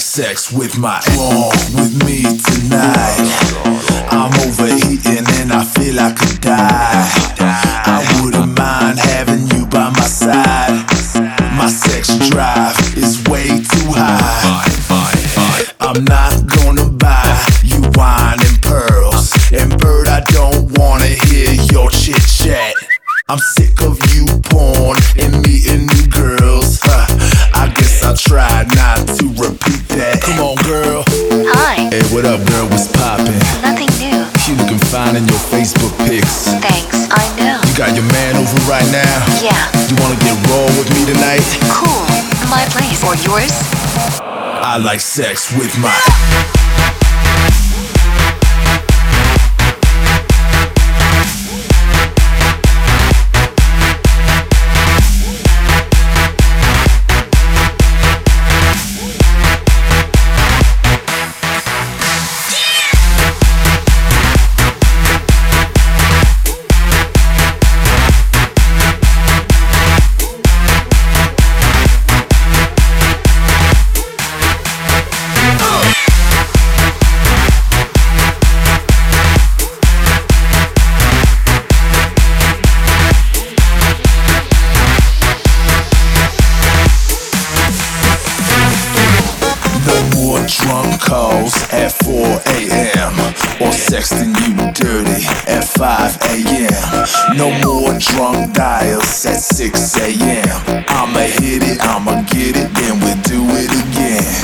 sex with my wrong with me tonight. I'm overheating and I feel I could die. I wouldn't mind having you by my side. My sex drive is way too high. I'm not gonna buy you wine and pearls. And bird, I don't wanna hear your chit chat. I'm sick of you porn and meeting new girls. I guess I'll try not to repeat that. Come on, girl. Hi. Hey, what up, girl? What's poppin'? Nothing new. You looking fine in your Facebook pics. Thanks, I know. You got your man over right now? Yeah. You wanna get raw with me tonight? Cool. My place or yours? I like sex with my... Drunk calls at 4 a.m. or sexting you dirty at 5 a.m. No more drunk dials at 6 a.m. I'ma hit it, I'ma get it, then we'll do it again.